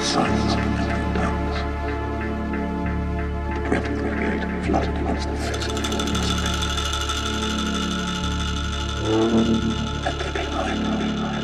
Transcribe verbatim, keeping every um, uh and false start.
silence between tongues. The breath of the wind flooded against the face of the formless. And they behind me.